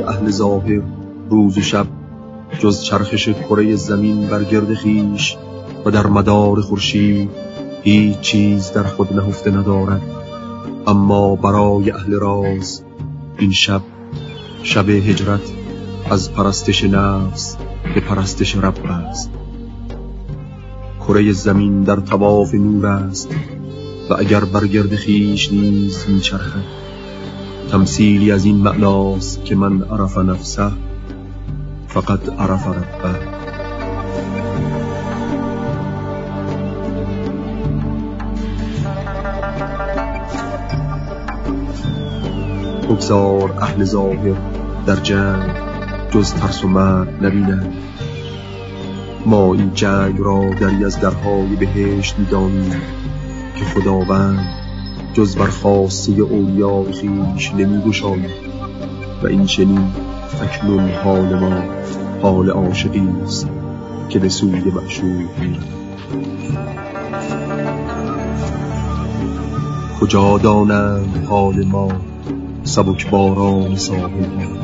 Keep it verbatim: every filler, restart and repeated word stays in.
برای اهل ظاهر روز و شب جز چرخش کره زمین بر گرد خویش و در مدار خورشید هیچ چیز در خود نهفته ندارد. اما برای اهل راز این شب شب هجرت از پرستش نفس به پرستش رب است. کره زمین در طواف نور است و اگر بر گرد خویش نیز میچرخد. تمثیلی از این معناست که من عرف نفسه فقط عرف ربه. بگذار اهل ظاهر در جنگ جز ترس و مرگ نبینند. ما این جنگ را دری از درهای بهشت می‌دانیم که خداوند جز بر خواسته اولیای خویش نمی‌گشاید و این چنین اکنون حال ما حال عاشقی است که به سوی معشوق می‌رود. کجا دانند حال ما سبک باران ساحل